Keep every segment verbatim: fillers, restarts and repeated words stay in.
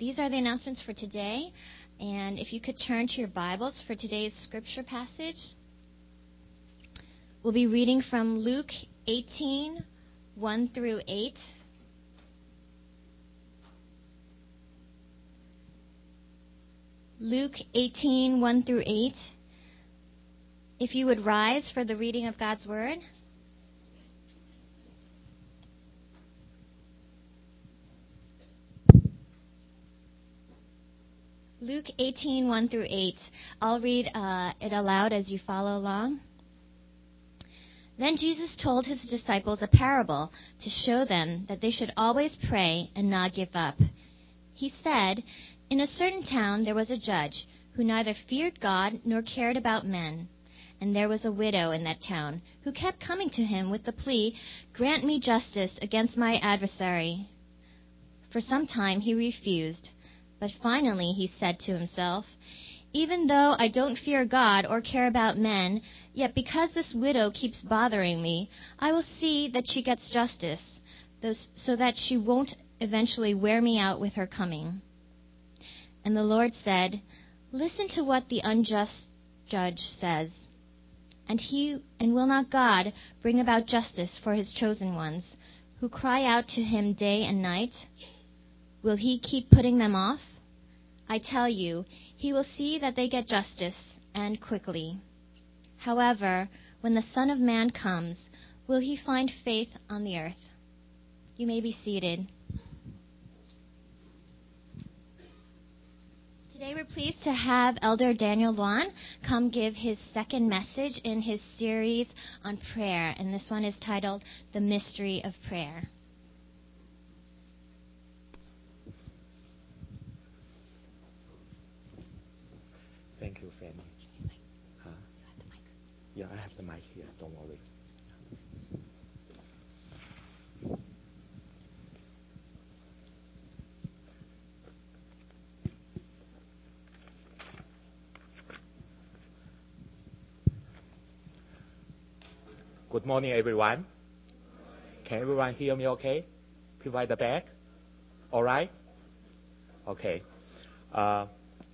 these are the announcements for today. And if you could turn to your Bibles for today's scripture passage, we'll be reading from Luke eighteen, one through eight. Luke eighteen, one through eight. If you would rise for the reading of God's Word. Luke eighteen, one through eight. I'll read uh, it aloud as you follow along. Then Jesus told his disciples a parable to show them that they should always pray and not give up. He said, "In a certain town there was a judge who neither feared God nor cared about men. And there was a widow in that town who kept coming to him with the plea, 'Grant me justice against my adversary.' For some time he refused. But finally he said to himself, 'Even though I don't fear God or care about men, yet because this widow keeps bothering me, I will see that she gets justice, so that she won't eventually wear me out with her coming.' And the Lord said, 'Listen to what the unjust judge says. And he and will not God bring about justice for his chosen ones, who cry out to him day and night? Will he keep putting them off? I tell you, he will see that they get justice, and quickly. However, when the Son of Man comes, will he find faith on the earth?'" You may be seated. Today we're pleased to have Elder Daniel Luan come give his second message in his series on prayer, and this one is titled, "The Mystery of Prayer." Thank you, Fanny. Huh? Yeah, I have the mic here. Don't worry. Good morning, everyone. Can everyone hear me okay? People at the back? All right? Okay. Uh,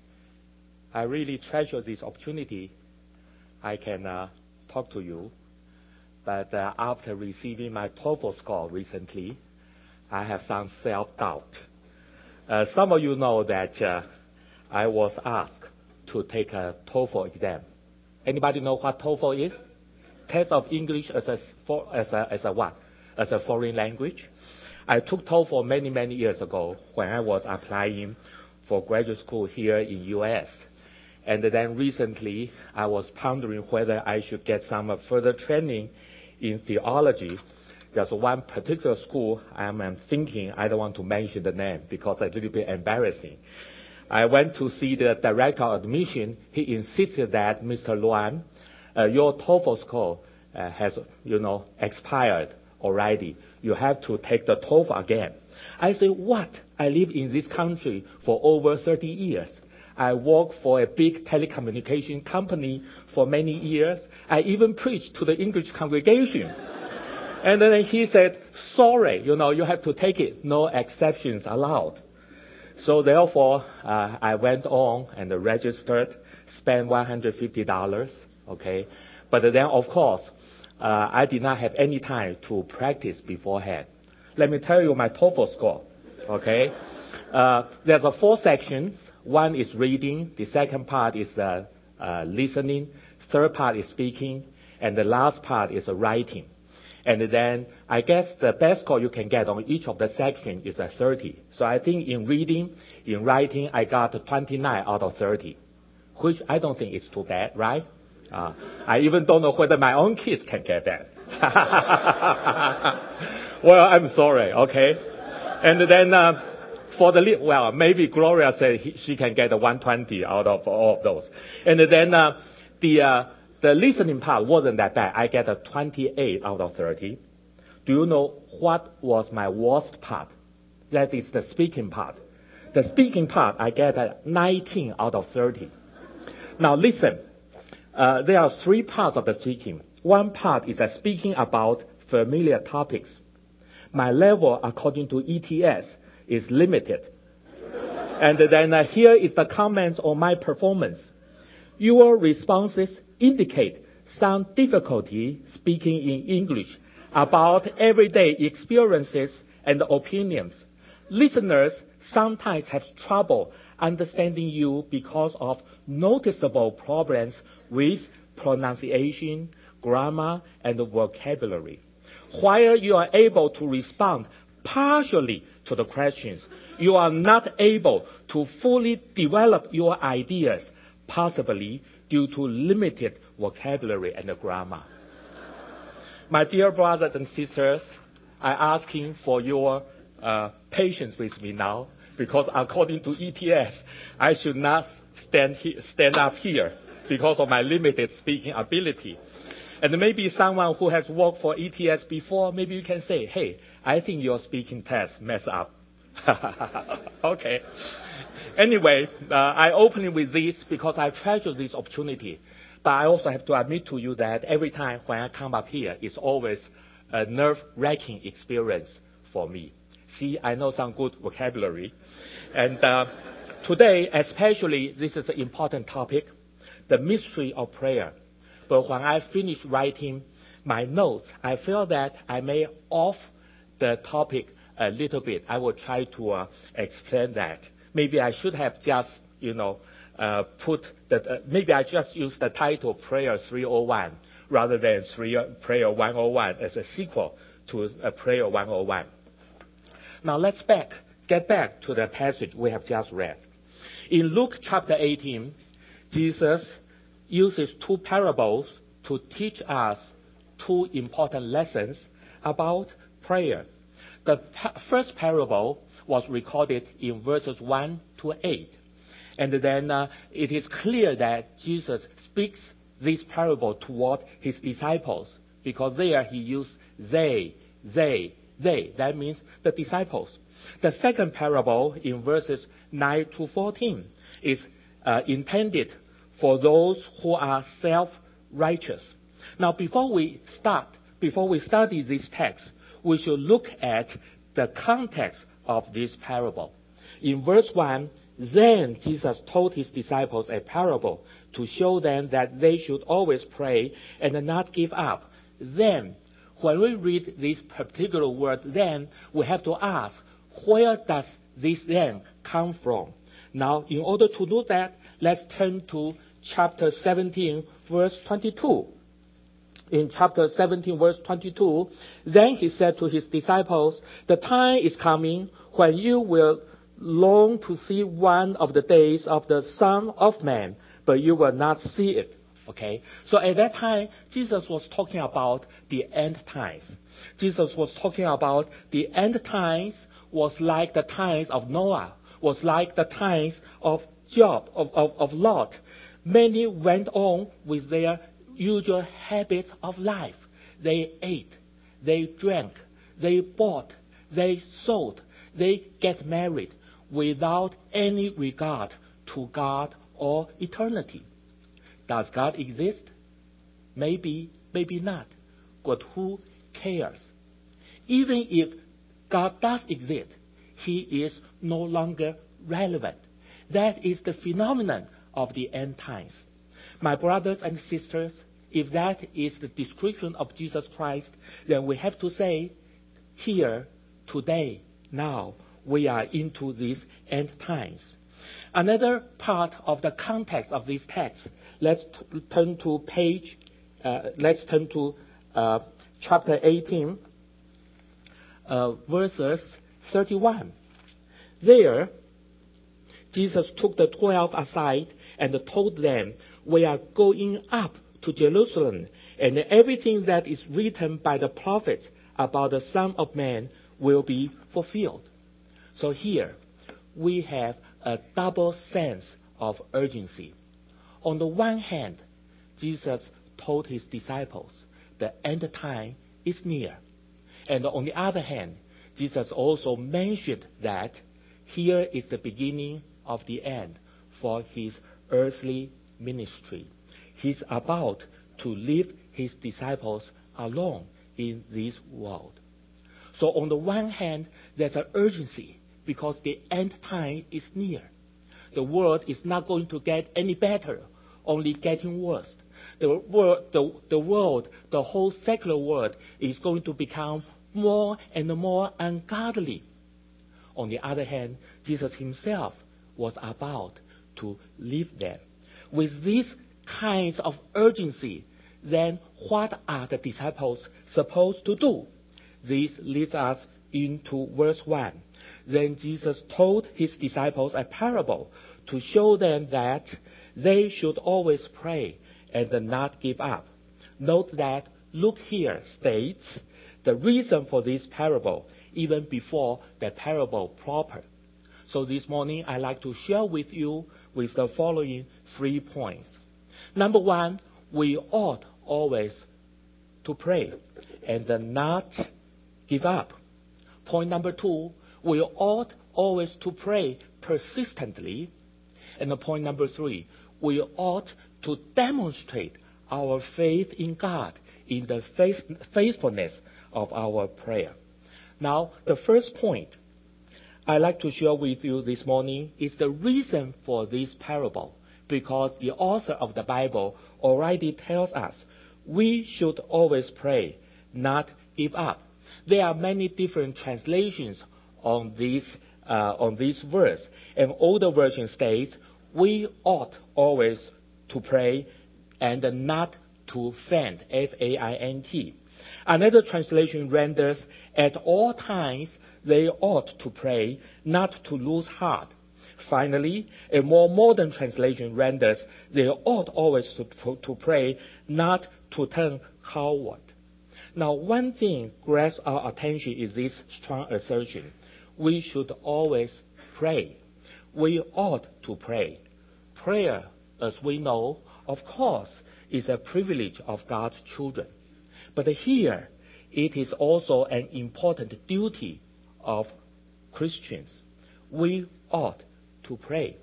I really treasure this opportunity. I can uh, talk to you. But uh, after receiving my TOEFL score recently, I have some self-doubt. Uh, some of you know that uh, I was asked to take a TOEFL exam. Anybody know what TOEFL is? Test of English as a, for, as a, as a what? As a foreign language. I took TOEFL many, many years ago when I was applying for graduate school here in U S And then recently, I was pondering whether I should get some further training in theology. There's one particular school I'm thinking, I don't want to mention the name because it's a little bit embarrassing. I went to see the director of admission. He insisted that, "Mister Luan, uh, your TOEFL score uh, has, you know, expired already. You have to take the TOEFL again." I said, "What? I live in this country for over thirty years. I worked for a big telecommunication company for many years. I even preached to the English congregation." And then he said, "Sorry, you know, you have to take it. No exceptions allowed." So therefore, uh, I went on and registered, spent one hundred fifty dollars, okay. But then, of course, uh, I did not have any time to practice beforehand. Let me tell you my TOEFL score, okay. Uh, there's a four sections. One is reading. The second part is uh, uh, listening. Third part is speaking. And the last part is uh, writing. And then I guess the best score you can get on each of the sections is a thirty. So I think in reading, in writing, I got twenty-nine out of thirty, which I don't think is too bad, right? Uh, I even don't know whether my own kids can get that. Well, I'm sorry, okay? And then uh, for the, well, maybe Gloria said he, she can get a one twenty out of all of those. And then uh, the... Uh, The listening part wasn't that bad. I get a twenty-eight out of thirty. Do you know what was my worst part? That is the speaking part. The speaking part, I get a nineteen out of thirty. Now listen, uh, there are three parts of the speaking. One part is a speaking about familiar topics. My level, according to E T S, is limited. And then uh, here is the comment on my performance. Your responses indicate some difficulty speaking in English about everyday experiences and opinions. Listeners sometimes have trouble understanding you because of noticeable problems with pronunciation, grammar, and vocabulary. While you are able to respond partially to the questions, you are not able to fully develop your ideas, possibly due to limited vocabulary and grammar. My dear brothers and sisters, I'm asking for your uh, patience with me now, because according to E T S, I should not stand, he- stand up here because of my limited speaking ability. And maybe someone who has worked for E T S before, maybe you can say, hey, I think your speaking test messed up. Okay. Anyway, uh, I open it with this because I treasure this opportunity. But I also have to admit to you that every time when I come up here, it's always a nerve-wracking experience for me. See, I know some good vocabulary. And uh, today, especially, this is an important topic, the mystery of prayer. But when I finish writing my notes, I feel that I may off the topic a little bit. I will try to uh, explain that. Maybe I should have just, you know, uh, put that. Uh, maybe I just use the title Prayer three oh one rather than three, Prayer one oh one as a sequel to uh, Prayer one oh one. Now let's back, get back to the passage we have just read. In Luke chapter eighteen, Jesus uses two parables to teach us two important lessons about prayer. The pa- first parable was recorded in verses one to eight. And then uh, it is clear that Jesus speaks this parable toward his disciples, because there he used they, they, they. That means the disciples. The second parable in verses nine to fourteen is uh, intended for those who are self-righteous. Now, before we start, before we study this text, we should look at the context of this parable. In verse one, then Jesus told his disciples a parable to show them that they should always pray and not give up. Then, when we read this particular word then, we have to ask, where does this then come from? Now, in order to do that, let's turn to chapter seventeen, verse twenty-two. In chapter seventeen, verse twenty-two, then he said to his disciples, the time is coming when you will long to see one of the days of the Son of Man, but you will not see it. Okay? So at that time, Jesus was talking about the end times. Jesus was talking about the end times was like the times of Noah, was like the times of Job, of, of, of Lot. Many went on with their usual habits of life. They ate, they drank, they bought, they sold, they get married without any regard to God or eternity. Does God exist? Maybe, maybe not. But who cares? Even if God does exist, he is no longer relevant. That is the phenomenon of the end times. My brothers and sisters, if that is the description of Jesus Christ, then we have to say, here, today, now, we are into these end times. Another part of the context of this text, let's t- turn to page, uh, let's turn to uh, chapter eighteen, uh, verses thirty-one. There, Jesus took the twelve aside and told them, we are going up to Jerusalem, and everything that is written by the prophets about the Son of Man will be fulfilled. So here, we have a double sense of urgency. On the one hand, Jesus told his disciples the end time is near. And on the other hand, Jesus also mentioned that here is the beginning of the end for his earthly ministry. He's about to leave his disciples alone in this world. So on the one hand, there's an urgency because the end time is near. The world is not going to get any better, only getting worse. The world, the, the world, the whole secular world is going to become more and more ungodly. On the other hand, Jesus himself was about to leave them. With these kinds of urgency, then what are the disciples supposed to do? This leads us into verse one. Then Jesus told his disciples a parable to show them that they should always pray and not give up. Note that Luke here states the reason for this parable even before the parable proper. So this morning I'd like to share with you with the following three points. Number one, we ought always to pray and not give up. Point number two, we ought always to pray persistently. And point number three, we ought to demonstrate our faith in God in the faith, faithfulness of our prayer. Now, the first point I'd like to share with you this morning is the reason for this parable, because the author of the Bible already tells us we should always pray, not give up. There are many different translations on this uh, on this verse. An older version states, we ought always to pray and not to faint, F A I N T. Another translation renders, at all times they ought to pray, not to lose heart. Finally, a more modern translation renders, they ought always to, to, to pray, not to turn coward. Now, one thing grabs our attention is this strong assertion. We should always pray. We ought to pray. Prayer, as we know, of course, is a privilege of God's children. But here, it is also an important duty of Christians. We ought to pray.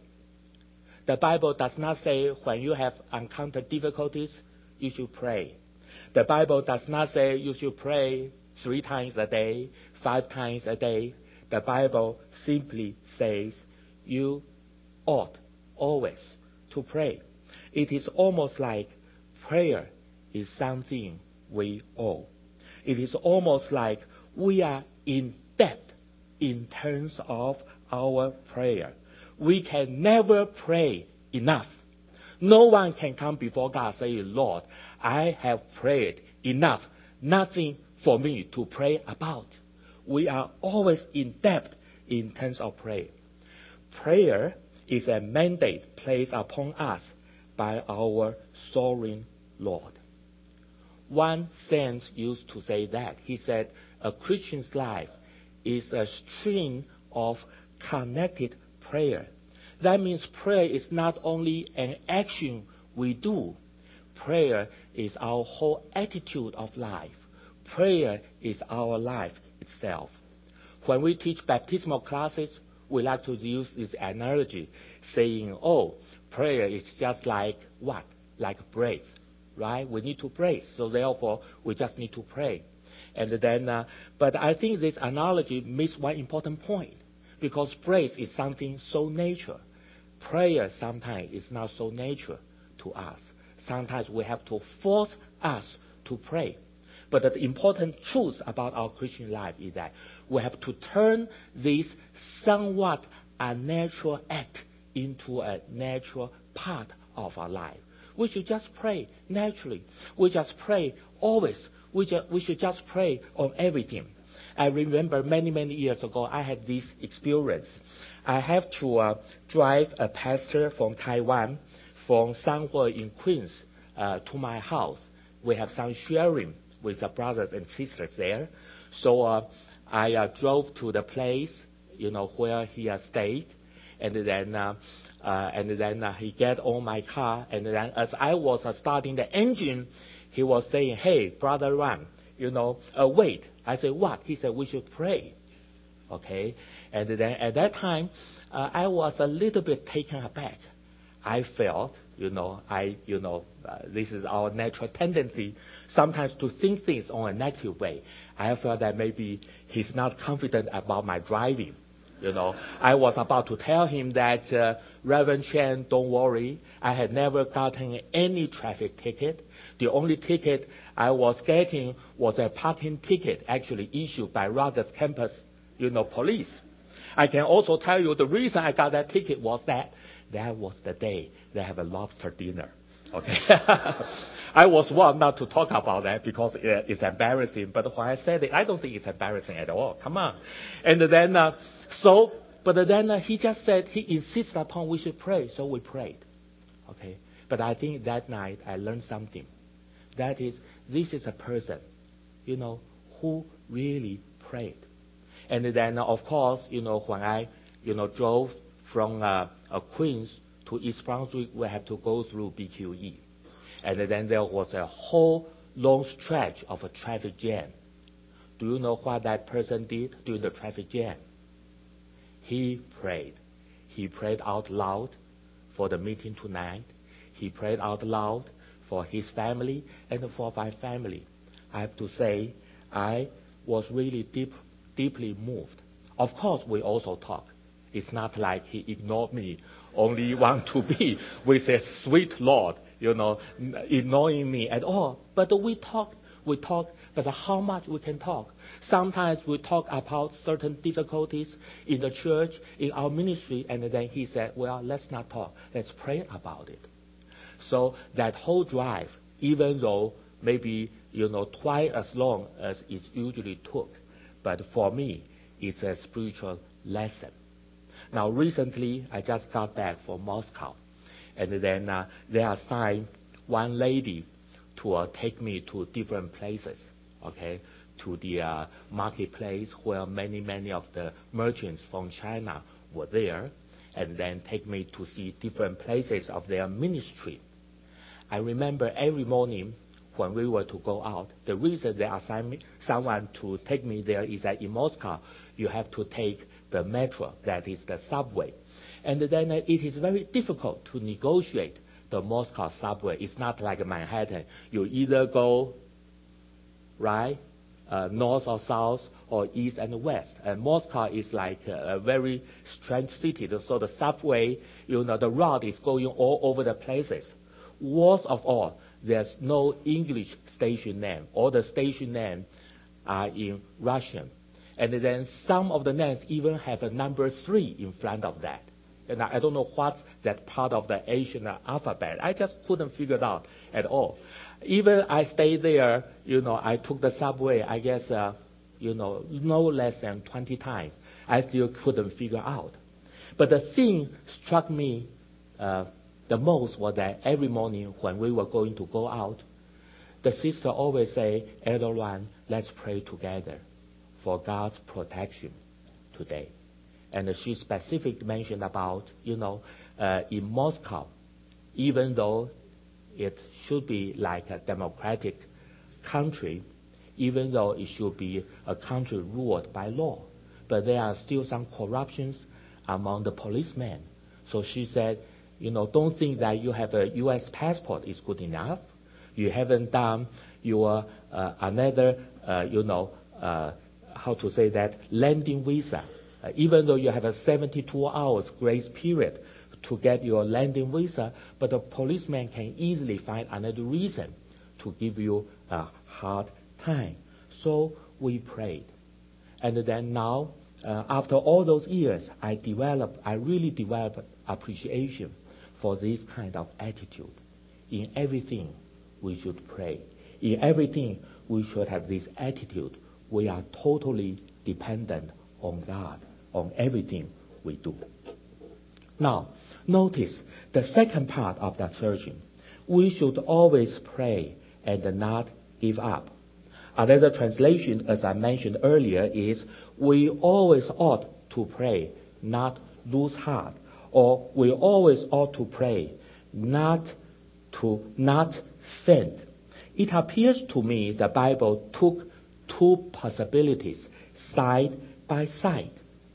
The Bible does not say when you have encountered difficulties, you should pray. The Bible does not say you should pray three times a day, five times a day. The Bible simply says you ought always to pray. It is almost like prayer is something we owe. It is almost like we are in debt in terms of our prayer. We can never pray enough. No one can come before God saying, Lord, I have prayed enough. Nothing for me to pray about. We are always in debt in terms of prayer. Prayer is a mandate placed upon us by our sovereign Lord. One saint used to say that. He said, a Christian's life is a string of connected prayer. That means prayer is not only an action we do. Prayer is our whole attitude of life. Prayer is our life itself. When we teach baptismal classes, we like to use this analogy, saying, oh, prayer is just like what? Like breath, right? We need to breathe, so therefore we just need to pray. And then, uh, but I think this analogy misses one important point, because praise is something so natural. Prayer sometimes is not so natural to us. Sometimes we have to force us to pray. But the important truth about our Christian life is that we have to turn this somewhat unnatural act into a natural part of our life. We should just pray naturally. We just pray always. We, ju- we should just pray on everything. I remember many, many years ago, I had this experience. I have to uh, drive a pastor from Taiwan, from somewhere in Queens, uh, to my house. We have some sharing with the brothers and sisters there. So uh, I uh, drove to the place, you know, where he uh, stayed, and then uh, uh, and then uh, he get on my car, and then as I was uh, starting the engine, he was saying, "Hey, Brother Ron, you know, uh, wait." I said, "What?" He said, "We should pray." Okay, and then at that time, uh, I was a little bit taken aback. I felt, you know, I, you know, uh, this is our natural tendency sometimes to think things on a negative way. I felt that maybe he's not confident about my driving. You know, I was about to tell him that, uh, Reverend Chen, don't worry, I had never gotten any traffic ticket. The only ticket I was getting was a parking ticket, actually issued by Rutgers campus, you know, police. I can also tell you the reason I got that ticket was that that was the day they have a lobster dinner. Okay. I was warned not to talk about that because it's embarrassing. But when I said it, I don't think it's embarrassing at all. Come on. And then, uh, so, but then uh, he just said, he insisted upon we should pray. So we prayed. Okay. But I think that night I learned something. That is, this is a person, you know, who really prayed. And then, uh, of course, you know, when I, you know, drove from uh, uh, Queens to East Brunswick, we have to go through B Q E. And then there was a whole long stretch of a traffic jam. Do you know what that person did during the traffic jam? He prayed. He prayed out loud for the meeting tonight. He prayed out loud for his family and for my family. I have to say, I was really deep, deeply moved. Of course, we also talk. It's not like he ignored me, only want to be with a sweet Lord, you know, ignoring me at all. But we talk, we talk, but how much we can talk? Sometimes we talk about certain difficulties in the church, in our ministry, and then he said, well, let's not talk. Let's pray about it. So that whole drive, even though maybe, you know, twice as long as it usually took, but for me, it's a spiritual lesson. Now, recently, I just got back from Moscow, and then uh, they assigned one lady to uh, take me to different places, okay, to the uh, marketplace where many, many of the merchants from China were there, and then take me to see different places of their ministry. I remember every morning when we were to go out, the reason they assigned me, someone to take me there is that in Moscow, you have to take the metro, that is the subway. And then uh, it is very difficult to negotiate the Moscow subway. It's not like Manhattan. You either go right, uh, north or south, or east and west. And Moscow is like a, a very strange city. So the subway, you know, the route is going all over the places. Worst of all, there's no English station name. All the station names are in Russian. And then some of the names even have a number three in front of that. And I don't know what's that part of the Asian alphabet. I just couldn't figure it out at all. Even I stayed there, you know, I took the subway, I guess, uh, you know, no less than twenty times. I still couldn't figure out. But the thing struck me uh, the most was that every morning when we were going to go out, the sister always say, Elder Luan, let's pray together for God's protection today. And she specifically mentioned about, you know, uh, in Moscow, even though it should be like a democratic country, even though it should be a country ruled by law, but there are still some corruptions among the policemen. So she said, you know, don't think that you have a U S passport is good enough. You haven't done your uh, another, uh, you know, uh, how to say that, landing visa. Uh, even though you have a seventy-two hours grace period to get your landing visa, but the policeman can easily find another reason to give you a hard time. So we prayed. And then now, uh, after all those years, I developed, I really developed appreciation for this kind of attitude. In everything, we should pray. In everything, we should have this attitude. We are totally dependent on God, on everything we do. Now, notice the second part of that searching. We should always pray and not give up. Another translation, as I mentioned earlier, is we always ought to pray, not lose heart. Or we always ought to pray, not to not faint. It appears to me the Bible took two possibilities side by side.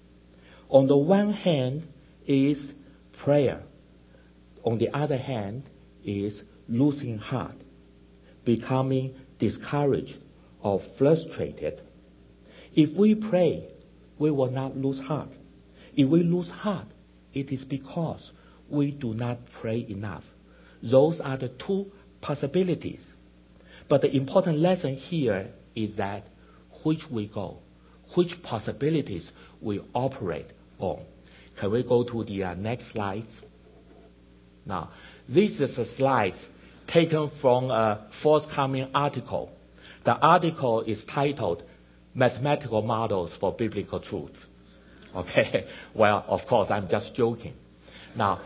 On the one hand is prayer. On the other hand is losing heart, becoming discouraged or frustrated. If we pray, we will not lose heart. if we lose heart, it is because we do not pray enough. Those are the two possibilities. But the important lesson here is that which we go, which possibilities we operate on. Can we go to the uh, next slide? Now, this is a slide taken from a forthcoming article. The article is titled Mathematical Models for Biblical Truth. Okay, well, of course, I'm just joking. Now,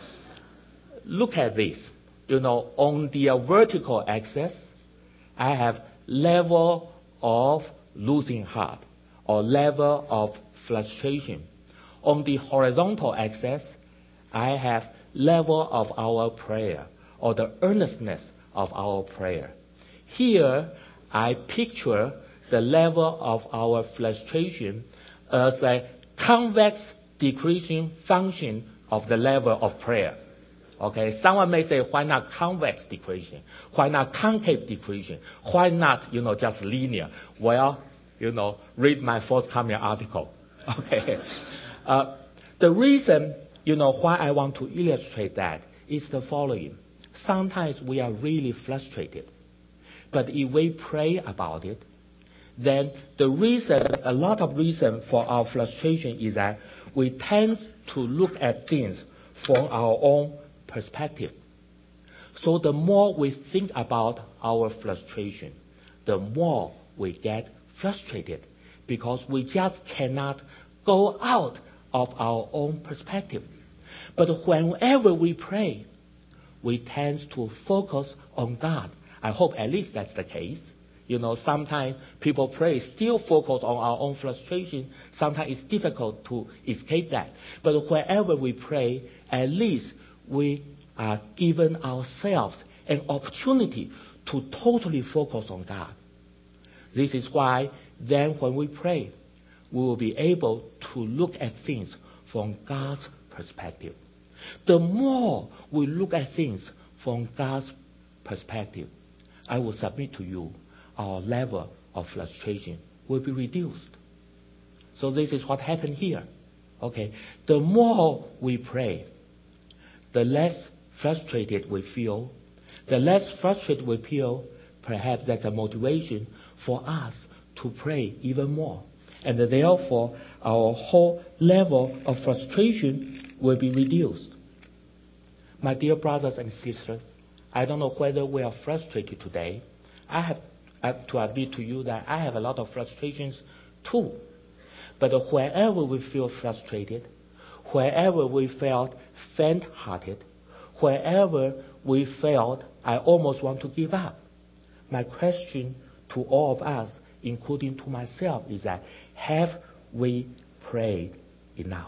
look at this. You know, on the uh, vertical axis, I have level of losing heart or level of frustration. On the horizontal axis, I have level of our prayer or the earnestness of our prayer. Here, I picture the level of our frustration as a convex decreasing function of the level of prayer. Okay, someone may say, why not convex decreasing? Why not concave decreasing? Why not, you know, just linear? Well, you know, read my forthcoming article. Okay, uh, the reason, you know, why I want to illustrate that is the following. Sometimes we are really frustrated, but if we pray about it, then the reason, a lot of reason for our frustration is that we tend to look at things from our own perspective. So the more we think about our frustration, the more we get frustrated because we just cannot go out of our own perspective. But whenever we pray, we tend to focus on God. I hope at least that's the case. You know, sometimes people pray, still focus on our own frustration. Sometimes it's difficult to escape that. But whenever we pray, at least we are given ourselves an opportunity to totally focus on God. This is why then when we pray, we will be able to look at things from God's perspective. The more we look at things from God's perspective, I will submit to you, our level of frustration will be reduced. So this is what happened here. Okay, the more we pray, the less frustrated we feel. The less frustrated we feel, perhaps that's a motivation for us to pray even more. And therefore, our whole level of frustration will be reduced. My dear brothers and sisters, I don't know whether we are frustrated today. I have, I have to admit to you that I have a lot of frustrations too. But wherever we feel frustrated, wherever we felt faint-hearted, wherever we felt I almost want to give up, my question to all of us, including to myself, is that have we prayed enough?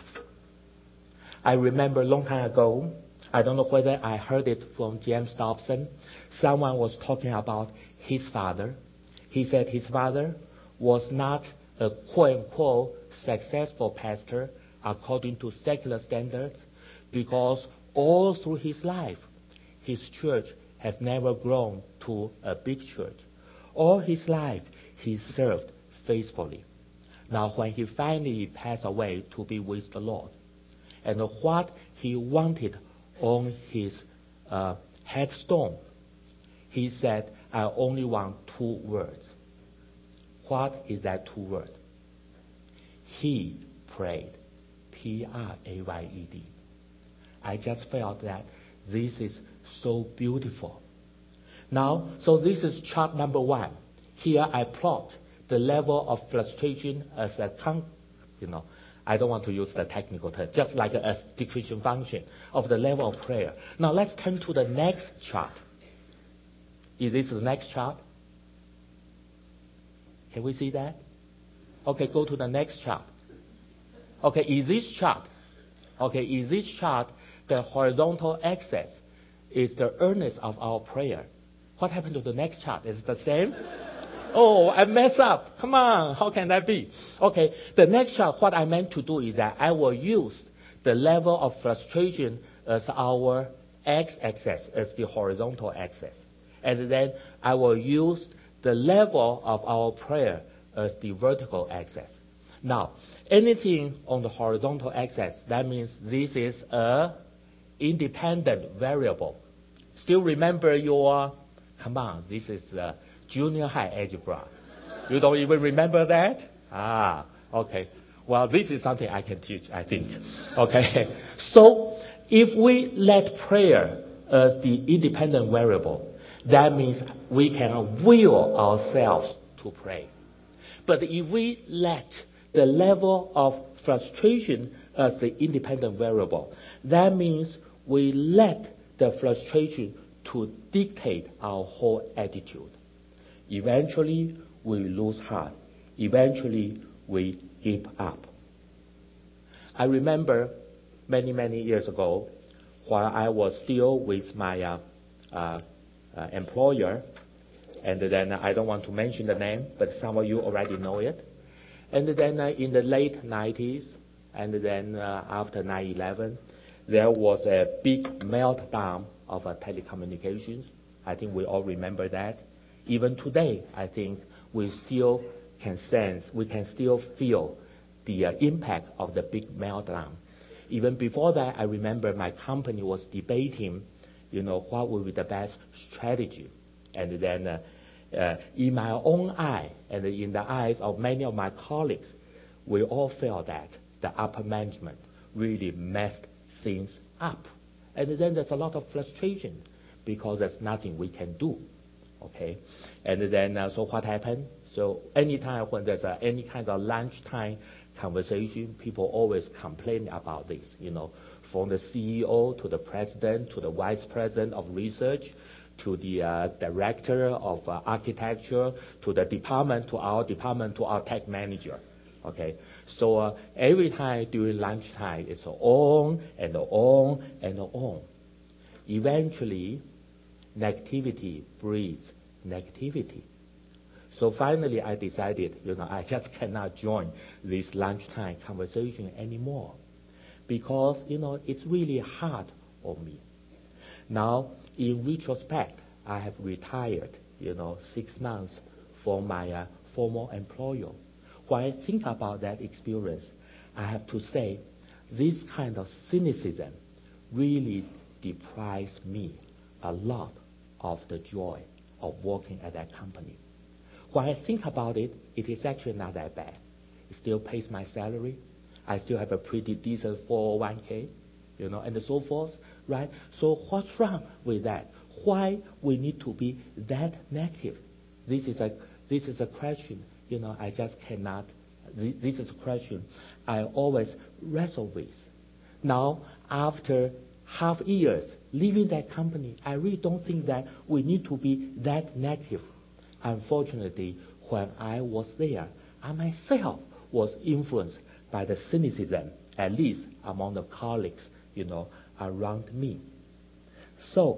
I remember a long time ago, I don't know whether I heard it from James Dobson, someone was talking about his father. He said his father was not a quote-unquote successful pastor according to secular standards because all through his life, his church had never grown to a big church. All his life, he served faithfully. Now, when he finally passed away to be with the Lord, and what he wanted on his uh, headstone, he said, I only want two words. What is that two words? He prayed. P R A Y E D. I just felt that this is so beautiful. Now, so this is chart number one. Here I plot the level of frustration as a, con- you know, I don't want to use the technical term, just like a, a decreasing function of the level of prayer. Now let's turn to the next chart. Is this the next chart? Can we see that? Okay, go to the next chart. Okay, is this chart? Okay, is this chart the horizontal axis is the earnest of our prayer? What happened to the next chart? Is it the same? Oh, I messed up. Come on, how can that be? Okay, the next chart, what I meant to do is that I will use the level of frustration as our x-axis, as the horizontal axis. And then I will use the level of our prayer as the vertical axis. Now, anything on the horizontal axis, that means this is a independent variable. Still remember your, come on, this is a junior high algebra. You don't even remember that? Ah, okay. Well, this is something I can teach, I think. Okay. So, if we let prayer as the independent variable, that means we can will ourselves to pray. But if we let the level of frustration as the independent variable, that means we let the frustration to dictate our whole attitude. Eventually, we lose heart. Eventually, we give up. I remember many, many years ago, while I was still with my uh, uh, uh, employer, and then I don't want to mention the name, but some of you already know it. And then uh, in the late nineties, and then uh, after nine eleven, there was a big meltdown of uh, telecommunications. I think we all remember that. Even today, I think we still can sense, we can still feel the uh, impact of the big meltdown. Even before that, I remember my company was debating, you know, what would be the best strategy. And then uh, uh, in my own eye and in the eyes of many of my colleagues, we all felt that the upper management really messed things up. And then there's a lot of frustration because there's nothing we can do. Okay, and then uh, so what happened? So anytime when there's uh, any kind of lunchtime conversation, people always complain about this. You know, from the C E O to the president to the vice president of research to the uh, director of uh, architecture to the department to our department to our tech manager. Okay, so uh, every time during lunchtime, it's on and on and on. Eventually, negativity breeds negativity. So finally, I decided, you know, I just cannot join this lunchtime conversation anymore because, you know, it's really hard on me. Now, in retrospect, I have retired, you know, six months from my uh, former employer. When I think about that experience, I have to say this kind of cynicism really deprives me a lot of the joy of working at that company. When I think about it, it is actually not that bad. It still pays my salary. I still have a pretty decent four oh one k, you know, and so forth, right? So what's wrong with that? Why we need to be that negative? This is a this is a question, you know, I just cannot. This, this is a question I always wrestle with. Now, after half years leaving that company, I really don't think that we need to be that negative. Unfortunately, when I was there, I myself was influenced by the cynicism, at least among the colleagues, you know, around me. So,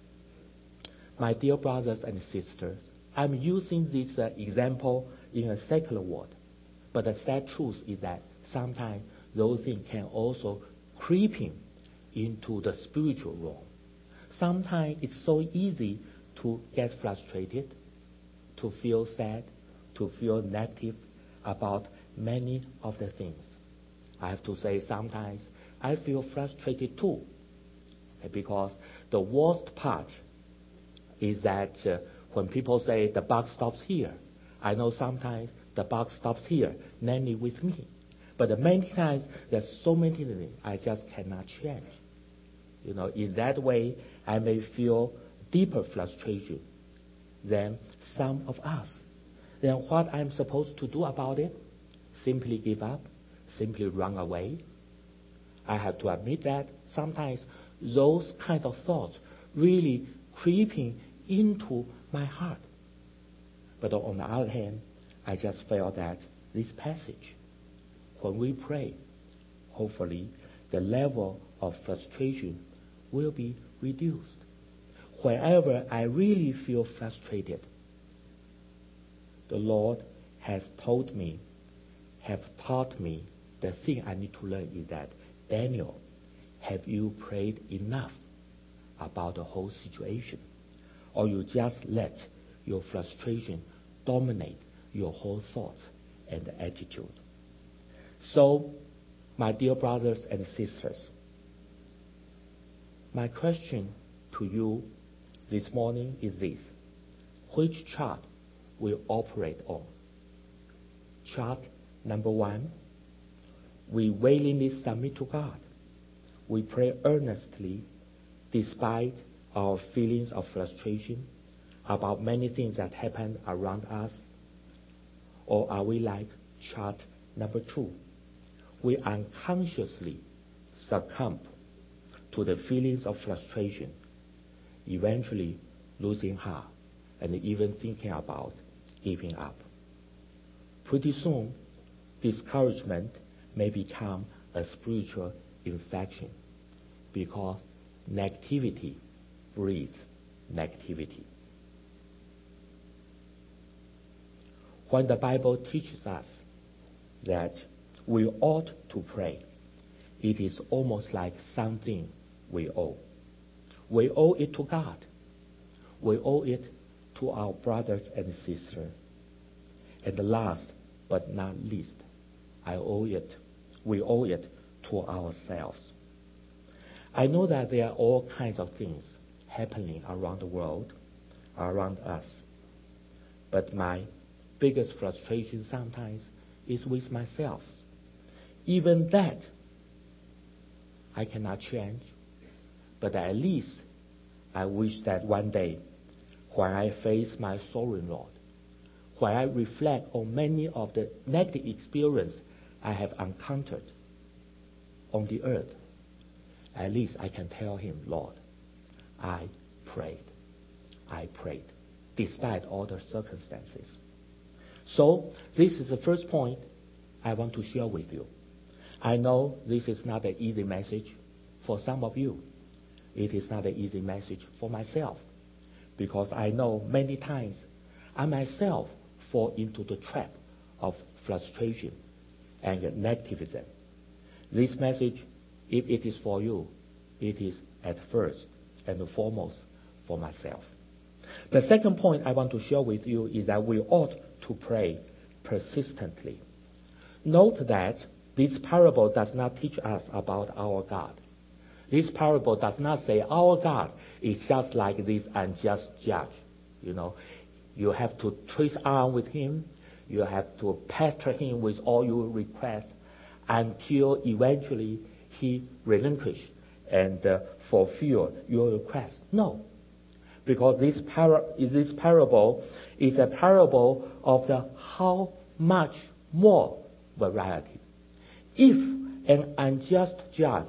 my dear brothers and sisters, I'm using this uh, example in a secular world, but the sad truth is that sometimes those things can also creep in into the spiritual realm. Sometimes it's so easy to get frustrated, to feel sad, to feel negative about many of the things. I have to say sometimes I feel frustrated too, okay, because the worst part is that uh, when people say the buck stops here, I know sometimes the buck stops here, namely with me. But many times there's so many things I just cannot change. You know, in that way, I may feel deeper frustration than some of us. Then what I'm supposed to do about it? Simply give up? Simply run away? I have to admit that sometimes those kind of thoughts really creeping into my heart. But on the other hand, I just felt that this passage, when we pray, hopefully the level of frustration will be reduced. Wherever I really feel frustrated, the Lord has told me, have taught me, the thing I need to learn is that, Daniel, have you prayed enough about the whole situation? Or you just let your frustration dominate your whole thoughts and attitude? So, my dear brothers and sisters, my question to you this morning is this. Which chart will operate on? Chart number one, we willingly submit to God. We pray earnestly despite our feelings of frustration about many things that happen around us. Or are we like chart number two? We unconsciously succumb to the feelings of frustration, eventually losing heart and even thinking about giving up. Pretty soon, discouragement may become a spiritual infection because negativity breeds negativity. When the Bible teaches us that we ought to pray, it is almost like something we owe. We owe it to God. We owe it to our brothers and sisters. And last but not least, I owe it, we owe it to ourselves. I know that there are all kinds of things happening around the world, around us. But my biggest frustration sometimes is with myself. Even that I cannot change, but at least I wish that one day when I face my sovereign Lord, when I reflect on many of the negative experiences I have encountered on the earth, at least I can tell him, Lord, I prayed. I prayed, despite all the circumstances. So, this is the first point I want to share with you. I know this is not an easy message for some of you. It is not an easy message for myself, because I know many times I myself fall into the trap of frustration and negativism. This message, if it is for you, it is at first and foremost for myself. The second point I want to share with you is that we ought to pray persistently. Note that this parable does not teach us about our God. This parable does not say our God is just like this unjust judge. You know, you have to twist arm with him. You have to pester him with all your requests until eventually he relinquish and uh, fulfill your request. No. Because this, para- this parable is a parable of the how much more variety. If an unjust judge,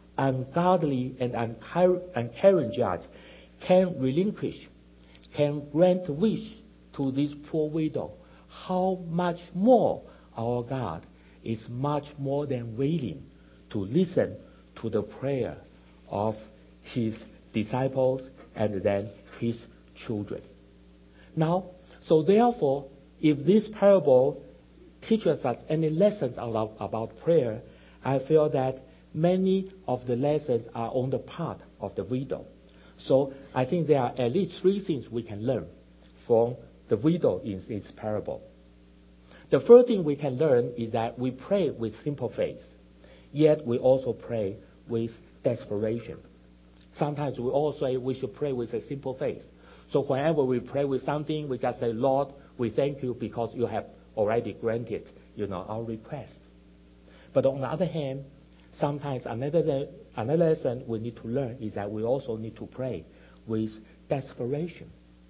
ungodly and uncaring judge can relinquish, can grant wish to this poor widow, how much more our God is much more than willing to listen to the prayer of his disciples and then his children. Now, so therefore, if this parable teaches us any lessons about, about prayer, I feel that many of the lessons are on the part of the widow. So I think there are at least three things we can learn from the widow in this parable. The first thing we can learn is that we pray with simple faith, yet we also pray with desperation. Sometimes we also say we should pray with a simple faith. So whenever we pray with something, we just say, Lord, we thank you because you have already granted, you know, our request. But on the other hand, sometimes another, another lesson we need to learn is that we also need to pray with desperation.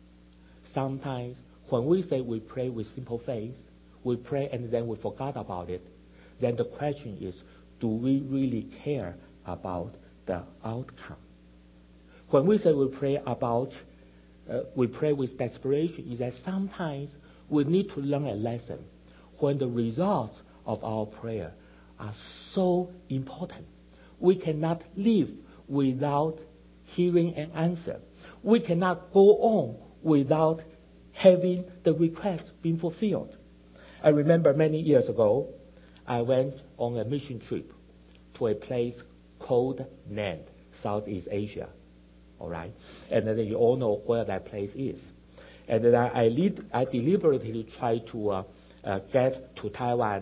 Sometimes when we say we pray with simple faith, we pray and then we forgot about it, then the question is, do we really care about the outcome? When we say we pray about, uh, we pray with desperation, is that sometimes we need to learn a lesson when the results of our prayer are so important. We cannot live without hearing an answer. We cannot go on without having the request being fulfilled. I remember many years ago, I went on a mission trip to a place called Nand, Southeast Asia. All right, and then you all know where that place is. And then I, I, lead, I deliberately tried to uh, uh, get to Taiwan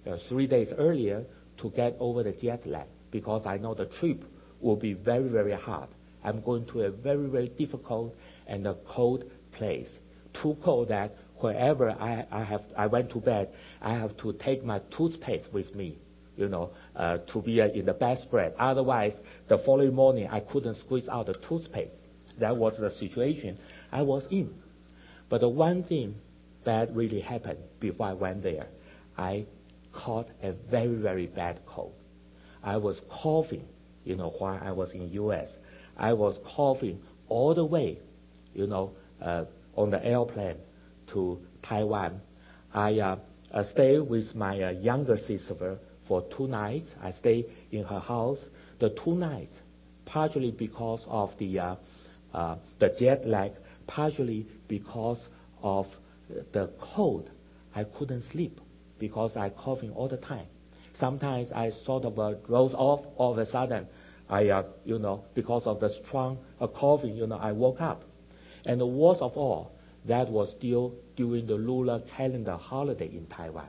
uh, three days earlier to get over the jet lag, because I know the trip will be very, very hard. I'm going to a very, very difficult and a cold place. Too cold that wherever I, I have, I went to bed, I have to take my toothpaste with me, you know, uh, to be uh, in the bedspread. Otherwise, the following morning, I couldn't squeeze out the toothpaste. That was the situation I was in. But the one thing that really happened before I went there, I caught a very, very bad cold. I was coughing, you know, while I was in U S. I was coughing all the way, you know, uh, on the airplane to Taiwan. I uh, uh, stayed with my uh, younger sister for two nights. I stayed in her house. The two nights, partially because of the uh, uh, the jet lag, partially because of the cold, I couldn't sleep because I coughing all the time. Sometimes I sort of uh, rose off all of a sudden. I, uh, you know, because of the strong uh, coughing, you know, I woke up. And the worst of all, that was still during the lunar calendar holiday in Taiwan.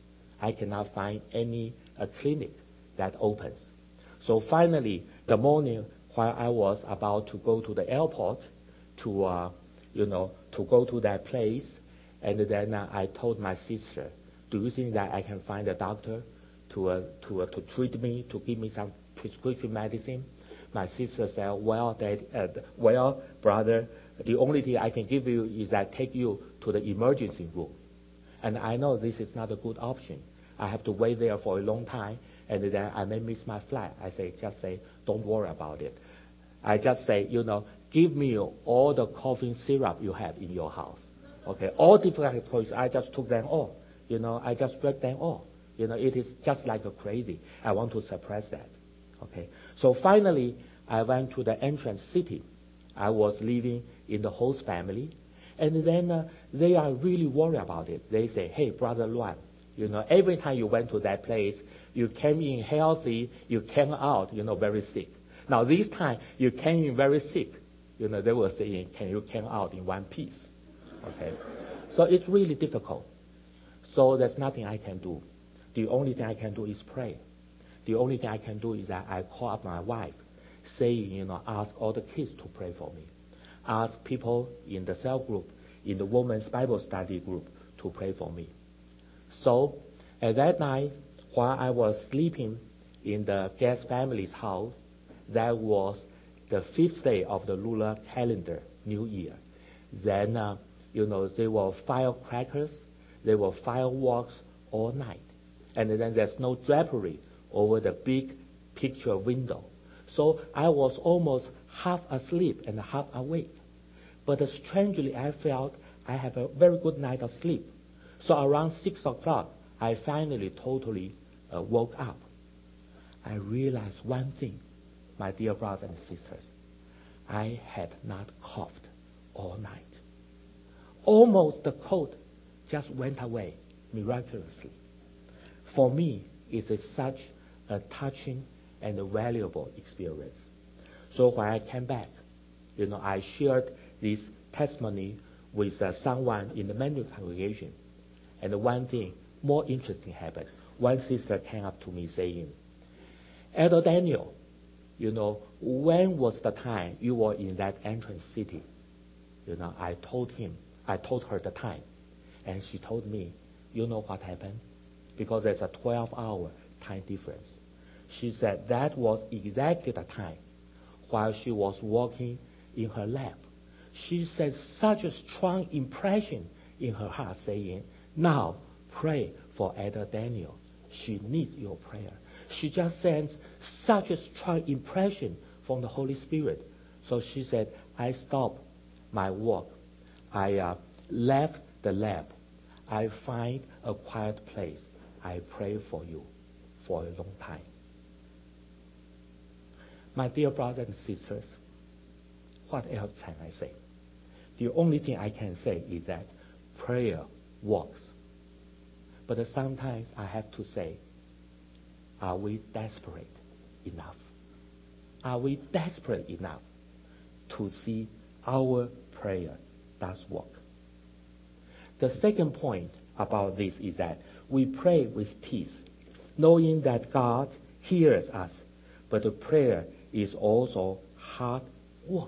I cannot find any uh, clinic that opens. So finally, the morning while I was about to go to the airport to, uh, you know, to go to that place, and then uh, I told my sister, do you think that I can find a doctor to, uh, to, uh, to treat me, to give me some prescription medicine? My sister said, well, Dad, uh, well, brother, the only thing I can give you is I take you to the emergency room. And I know this is not a good option. I have to wait there for a long time, and then I may miss my flight. I say, just say, don't worry about it. I just say, you know, give me all the coughing syrup you have in your house. Okay, all different toys, I just took them all. You know, I just drank them all. You know, it is just like a crazy. I want to suppress that. Okay, so finally, I went to the entrance city. I was living in the host family, and then uh, they are really worried about it. They say, hey, Brother Luan, you know, every time you went to that place, you came in healthy, you came out, you know, very sick. Now this time, you came in very sick. You know, they were saying, can you come out in one piece? Okay, so it's really difficult. So there's nothing I can do. The only thing I can do is pray. The only thing I can do is that I call up my wife, saying, you know, ask all the kids to pray for me. Ask people in the cell group, in the women's Bible study group to pray for me. So at that night, while I was sleeping in the guest family's house, that was the fifth day of the lunar calendar, New Year. Then, uh, you know, there were firecrackers, there were fireworks all night. And then there's no drapery over the big picture window. So I was almost half asleep and half awake. But uh, strangely, I felt I have a very good night of sleep. So around six o'clock, I finally totally uh, woke up. I realized one thing, my dear brothers and sisters. I had not coughed all night. Almost the cold just went away miraculously. For me, it is such a touching and a valuable experience. So when I came back, you know, I shared this testimony with uh, someone in the Mandarin congregation. And one thing more interesting happened. One sister came up to me saying, Elder Daniel, you know, when was the time you were in that entrance city? You know, I told him, I told her the time. And she told me, you know what happened? Because there's a twelve hour time difference. She said that was exactly the time while she was walking in her lab. She said such a strong impression in her heart saying, now pray for Elder Daniel. She needs your prayer. She just sensed such a strong impression from the Holy Spirit. So she said, I stopped my work. I uh, left the lab. I find a quiet place. I pray for you for a long time. My dear brothers and sisters, what else can I say? The only thing I can say is that prayer works. But sometimes I have to say, are we desperate enough? Are we desperate enough to see our prayer does work? The second point about this is that we pray with peace, knowing that God hears us. But the prayer is also hard work.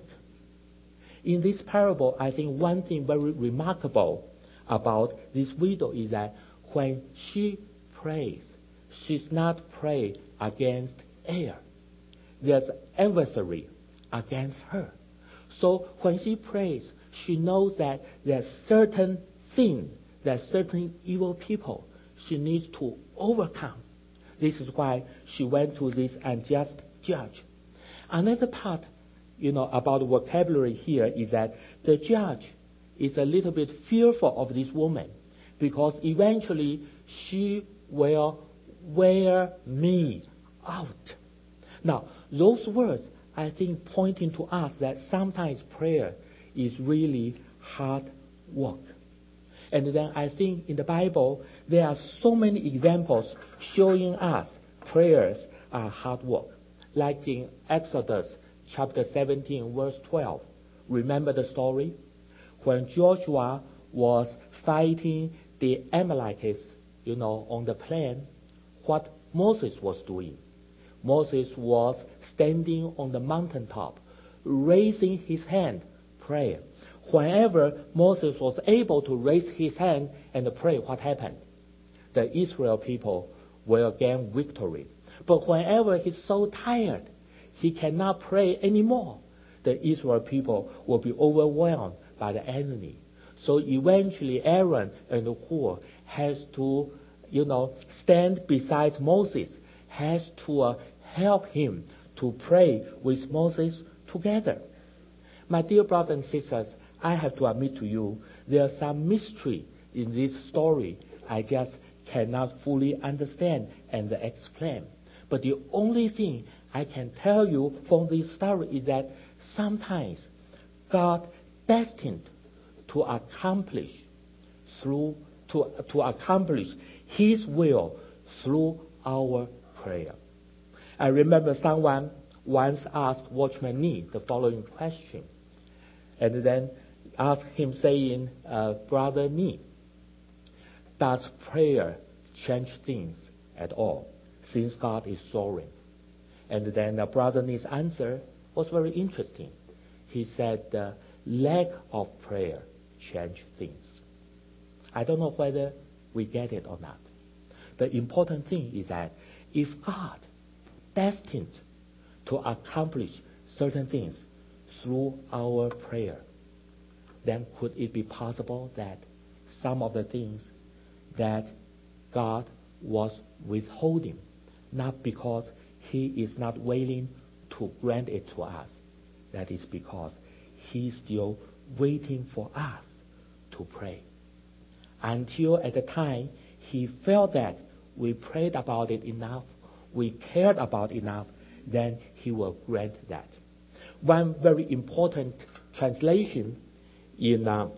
In this parable, I think one thing very remarkable about this widow is that when she prays, she's not praying against air. There's adversary against her. So when she prays, she knows that there's certain thing, there's certain evil people she needs to overcome. This is why she went to this unjust judge. Another part, you know, about the vocabulary here is that the judge is a little bit fearful of this woman because eventually she will wear me out. Now, those words, I think, pointing to us that sometimes prayer is really hard work. And then I think in the Bible, there are so many examples showing us prayers are hard work. Like in Exodus chapter seventeen, verse twelve. Remember the story? When Joshua was fighting the Amalekites, you know, on the plain, what Moses was doing. Moses was standing on the mountaintop, raising his hand, prayer. Whenever Moses was able to raise his hand and pray, what happened? The Israel people will gain victory. But whenever he's so tired, he cannot pray anymore, the Israel people will be overwhelmed by the enemy. So eventually Aaron and Hur has to, you know, stand beside Moses, has to uh, help him to pray with Moses together. My dear brothers and sisters, I have to admit to you, there's some mystery in this story I just cannot fully understand and explain. But the only thing I can tell you from this story is that sometimes God destined to accomplish through to, to accomplish His will through our prayer. I remember someone once asked Watchman Nee the following question, and then asked him saying, uh, Brother Nee, does prayer change things at all since God is sovereign? And then uh, Brother Nee's answer was very interesting. He said, the lack of prayer change things. I don't know whether we get it or not. The important thing is that if God destined to accomplish certain things through our prayer, then could it be possible that some of the things that God was withholding, not because He is not willing to grant it to us, that is because He's still waiting for us to pray. Until at the time He felt that we prayed about it enough, we cared about it enough, then He will grant that. One very important translation in uh,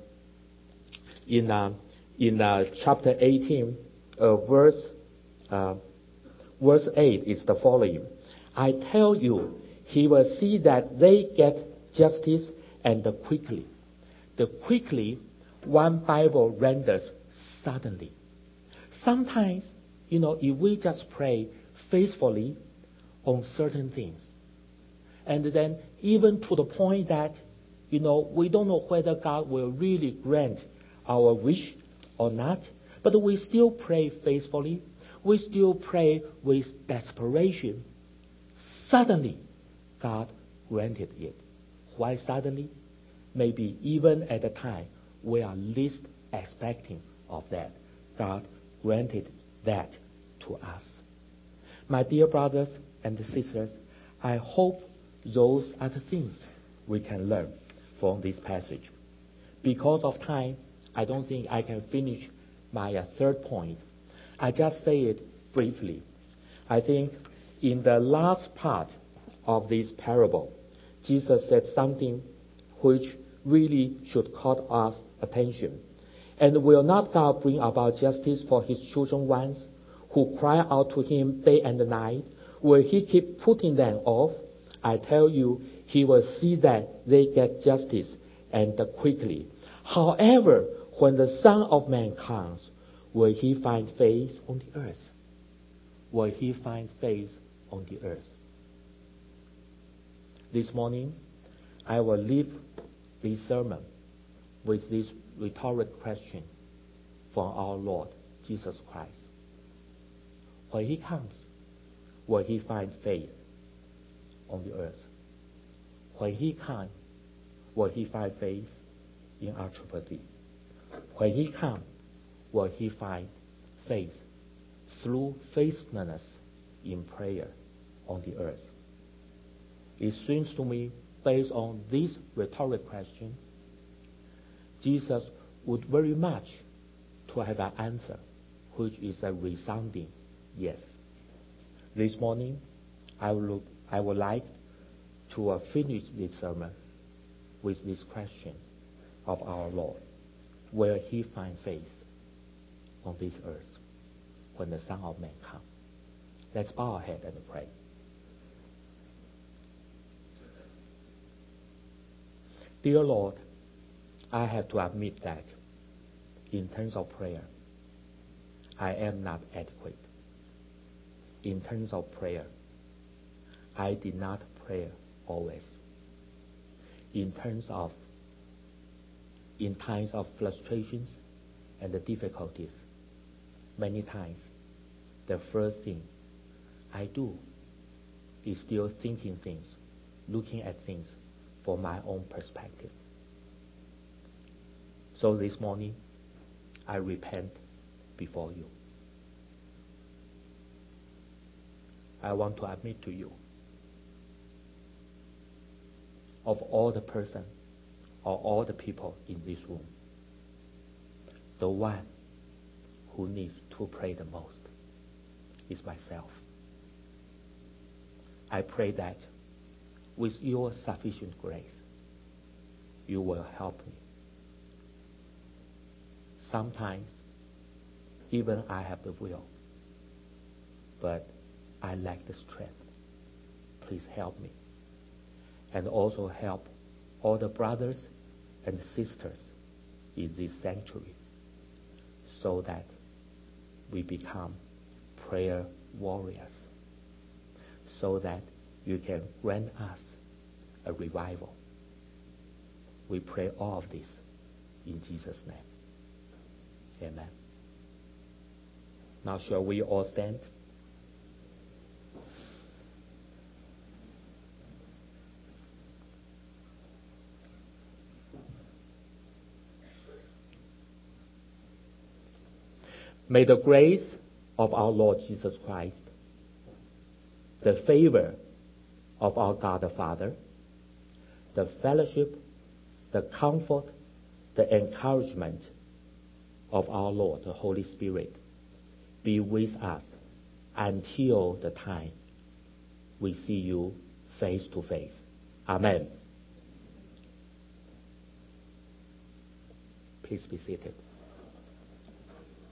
in uh, in uh, chapter eighteen, uh, verse uh, verse eight is the following: I tell you, He will see that they get justice and quickly. The quickly, one Bible renders suddenly. Sometimes, you know, if we just pray faithfully on certain things, and then even to the point that, you know, we don't know whether God will really grant our wish or not, but we still pray faithfully, we still pray with desperation. Suddenly, God granted it. Why suddenly? Maybe even at the time we are least expecting of that, God granted that to us. My dear brothers and sisters, I hope those are the things we can learn from this passage. Because of time, I don't think I can finish my uh, third point. I just say it briefly. I think in the last part of this parable, Jesus said something which really should call us attention. And will not God bring about justice for His chosen ones who cry out to Him day and night? Will He keep putting them off? I tell you, He will see that they get justice and quickly. However, when the Son of Man comes, Will he find faith on the earth? Will he find faith on the earth? This morning, I will leave this sermon with this rhetoric question from our Lord Jesus Christ. When he comes, will he find faith on the earth? When he comes, will he find faith in our Triple D? When he comes, will he find faith through faithfulness in prayer on the earth? It seems to me, based on this rhetoric question, Jesus would very much to have an answer, which is a resounding yes. This morning, I would, look, I would like to uh, finish this sermon with this question of our Lord. Will he find faith on this earth when the Son of Man comes? Let's bow our head and pray. Dear Lord, I have to admit that in terms of prayer, I am not adequate. In terms of prayer, I did not pray always. In terms of, in times of frustrations and the difficulties, many times, the first thing I do is still thinking things, looking at things from my own perspective. So this morning, I repent before you. I want to admit to you, of all the person or all the people in this room, the one who needs to pray the most is myself. I pray that with your sufficient grace, you will help me. Sometimes, even I have the will, but I lack the strength. Please help me. And also help all the brothers and sisters in this sanctuary so that we become prayer warriors, so that you can grant us a revival. We pray all of this in Jesus' name. Amen. Now shall we all stand? May the grace of our Lord Jesus Christ, the favor of our God the Father, the fellowship, the comfort, the encouragement of our Lord, the Holy Spirit, be with us until the time we see you face to face. Amen. Please be seated.